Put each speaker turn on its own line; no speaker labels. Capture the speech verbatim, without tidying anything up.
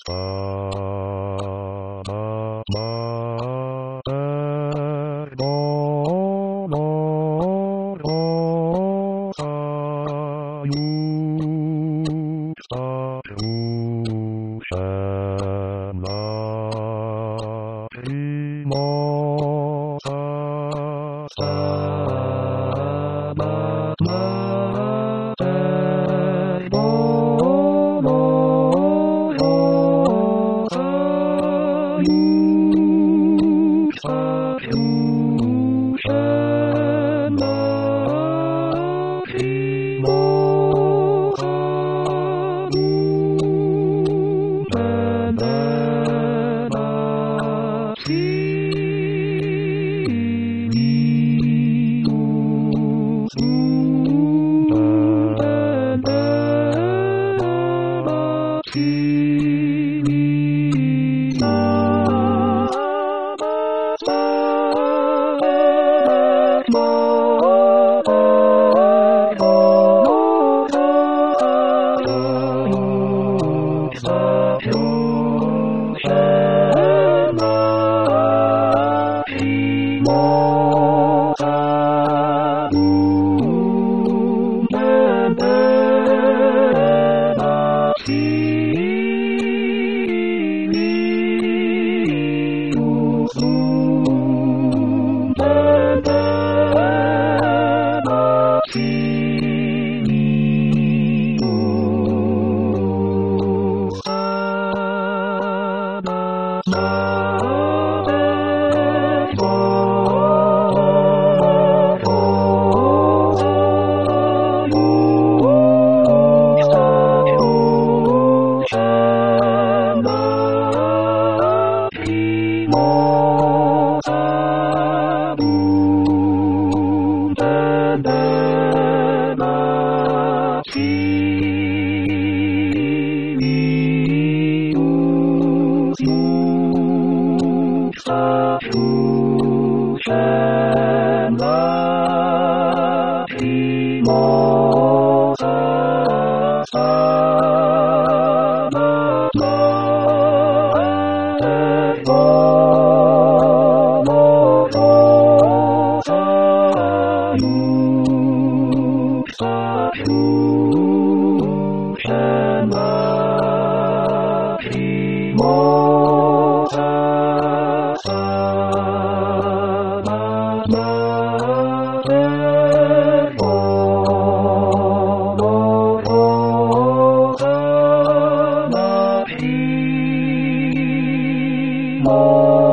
さままえどのろさゆさゆせなひもささままえどのろさゆさゆせなひもさゆめめなきみうすめめなきみなさまえどのろさゆせなひもさゆめめなきみうすめめなきみうさままえどのろさゆさゆせなひもさゆめめなきみうすさゆせなひもささままえどのろさゆさゆせなひもささままえどのろさなひも